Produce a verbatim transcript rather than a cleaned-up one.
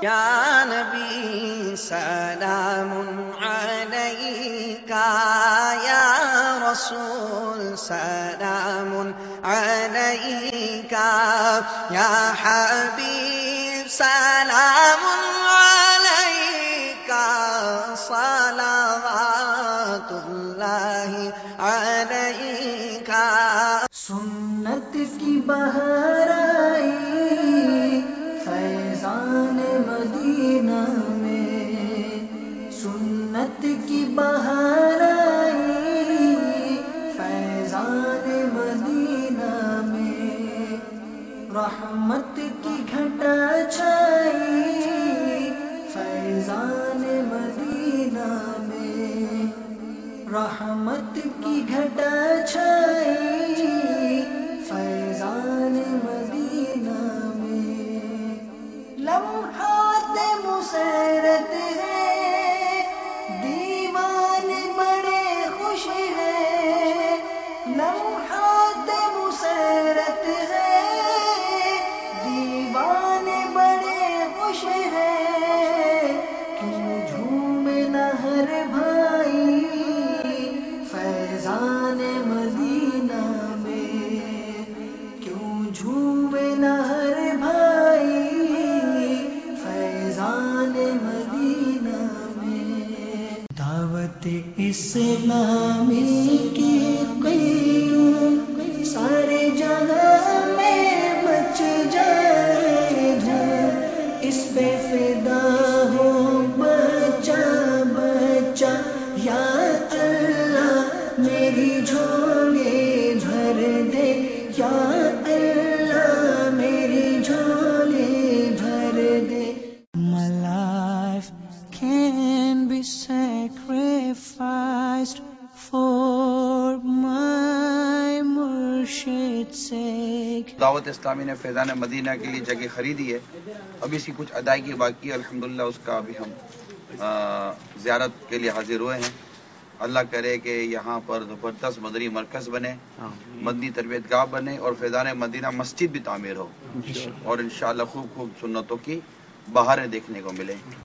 یا نبی سلام علیکا، یا رسول سلام علیکا، یا حبیب سلام علیکا، صلوات اللہ علیکا۔ سنت کی بہار آئی فیضان مدینہ میں، سنت کی بہار آئی فیضان مدینہ میں، رحمت کی گھٹا چھائی فیضان مدینہ میں، رحمت کی گھٹا چھائی فیضان مدینہ میں، لمحات مسرت ہے دیوان بڑے خوش ہیں، لمحات مسرت ہے دیوان بڑے خوش ہیں، کیوں جھومے نہ ہر بھائی فیضان مدینہ میں، کیوں جھومے نہ ہر بھائی فیضان مدینہ میں۔ دعوت اسلامی کی قیوں سارے جہاں میں مچ جائے دھوم، اس پہ فدا ہو بچہ بچہ، یا اللہ میری جھولی بھر دے، یا اللہ میری جھولی بھر دے۔ My life can be sacrificed for my Murshid's sake۔ دعوت اسلامی نے فیضان مدینہ کے لیے جگہ خریدی ہے، ابھی اس کی کچھ ادائیگی باقی ہے، الحمدللہ اس کا ابھی ہم زیارت کے لیے حاضر ہوئے ہیں۔ اللہ کرے کہ یہاں پر زبردست مدنی مرکز بنے، مدنی تربیت گاہ بنے، اور فیضان مدینہ مسجد بھی تعمیر ہو، اور انشاءاللہ خوب خوب سنتوں کی بہاریں دیکھنے کو ملیں۔